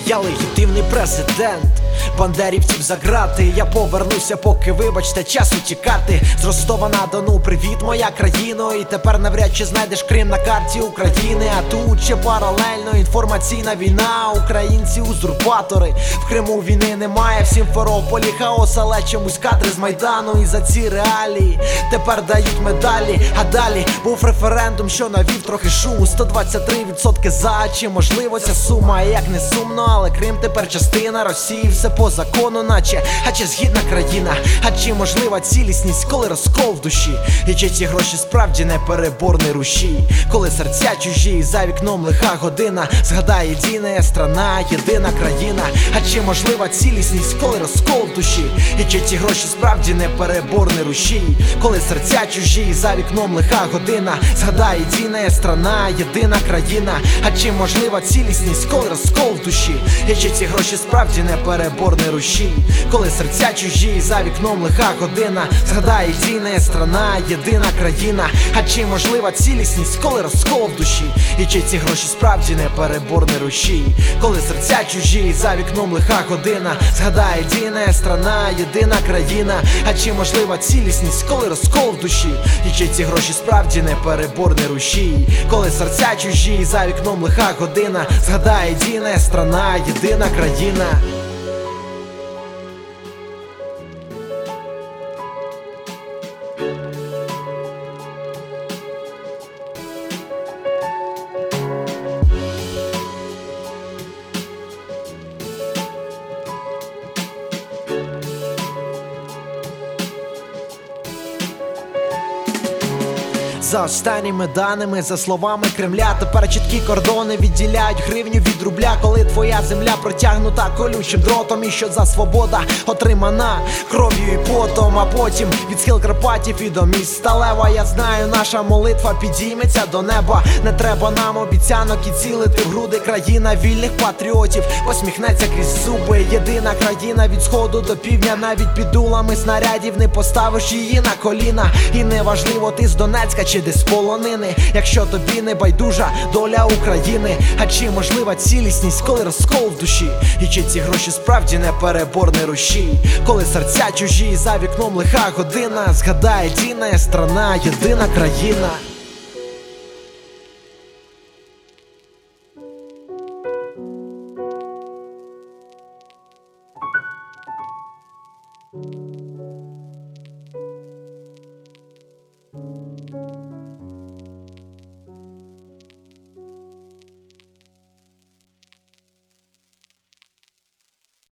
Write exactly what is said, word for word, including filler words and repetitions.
Я легітимний президент, бандерівців за грати. Я повернуся, поки, вибачте, час утікати. З Ростова-на-Дону, привіт, моя країно. І тепер навряд чи знайдеш Крим на карті України. А тут ще паралельно інформаційна війна. Українці узурпатори, в Криму війни немає. В Сімферополі хаос, але чомусь кадри з Майдану. І за ці реалії тепер дають медалі. А далі був референдум, що навів трохи шуму. сто двадцять три відсотки за, чи можливо ця сума? А як не сумно, але Крим тепер частина Росії. Все по закону наче, а чи згідна країна? А чи можлива цілісність, коли розкол в душі? І чи ці гроші справді не переборний рушій? Коли серця чужі, за вікном лиха година. Згадай, єдина страна, єдина країна. А чи можлива цілісність, коли розкол в душі? І чи ці гроші справді не переборний рушій? Коли серця чужі, за вікном лиха година. Згадай, єдина страна, єдина країна. А чи можлива цілісність, коли розкол в душі? І чи ці гроші справді не переборний рушій? Коли серця чужі, за вікном лиха година. Згадай, єдина страна, єдина країна. А чи можлива цілісність, коли розкол в душі? І чи ці гроші справді не переборний рушій? Коли серця чужі, за вікном лиха година. Згадай, єдина страна, єдина країна. А чи можлива цілісність, коли розкол в душі? І чи ці гроші справді не переборний рушій? Коли серця чужі, за вікном лиха година. Згадай, єдина страна, єдина країна. За останніми даними, за словами Кремля, тепер чіткі кордони відділяють гривню від рубля. Коли твоя земля протягнута колючим дротом, і що за свобода отримана кров'ю і потом. А потім від схил Карпатів і до міст Сталева. Я знаю, наша молитва підійметься до неба. Не треба нам обіцянок і цілити в груди. Країна вільних патріотів посміхнеться крізь зуби. Єдина країна від сходу до півдня. Навіть під дулами снарядів не поставиш її на коліна. І неважливо, ти з Донецька чи десь з полонини, якщо тобі не байдужа доля України. А чи можлива цілісність, коли розкол в душі? І чи ці гроші справді не переборний рушій? Коли серця чужі, за вікном лиха година. Згадай, єдина страна, єдина країна.